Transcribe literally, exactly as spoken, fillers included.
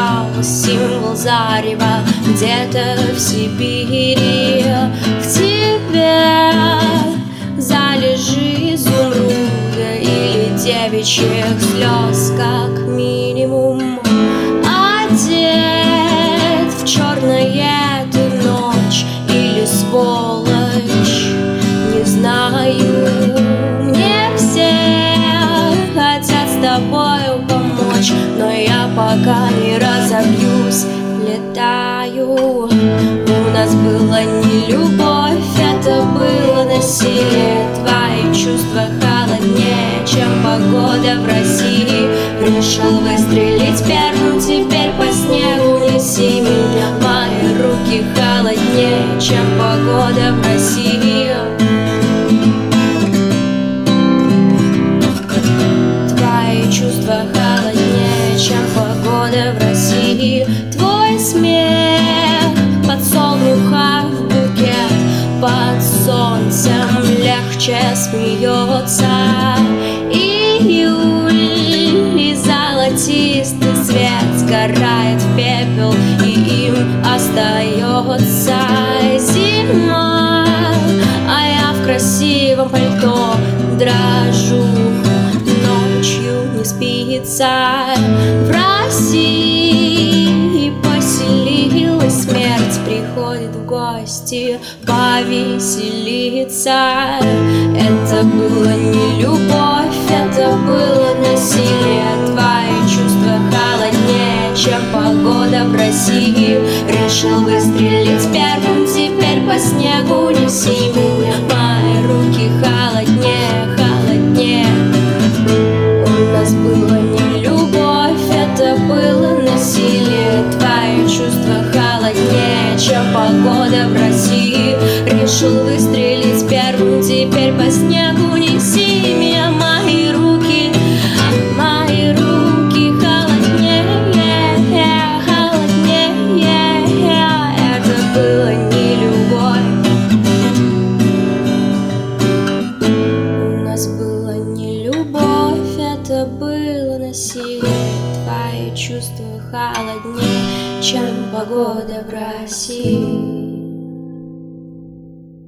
лежал символ зарева где-то в Сибири. В тебе залежи изумруда или девичьих слез как минимум. Одет в черное ты ночь или сволочь, не знаю. Мне все хотят с тобою помочь, но я пока не разобьюсь, летаю. У нас была не любовь, это было насилие. Твои чувства холоднее, чем погода в России. Решил выстрелить первым, теперь по снегу неси меня. Мои руки холоднее, чем погода в России. Твои чувства холоднее, чем погода в России. Твой смех подсолнуха в букет, под солнцем легче смеется июль, и золотистый свет сгорает в пепел, и им остается зима. А я в красивом пальто дрожу, ночью не спится. В России поселилась смерть, приходит в гости повеселиться. Это было не любовь, это было насилие. Твои чувства холоднее, чем погода в России. Решил выстрелить первым, теперь по снегу неси меня. Мои руки холоднее, холоднее. У нас было не любовь, это было насилие. Твои чувства холоднее, чем погода в России. Решил выстрелить первым, теперь по снегу неси меня. Мои руки, мои руки холоднее, холоднее. Это было не любовь. У нас было не любовь, это было насилие. Твои чувства холоднее, чем погода в России.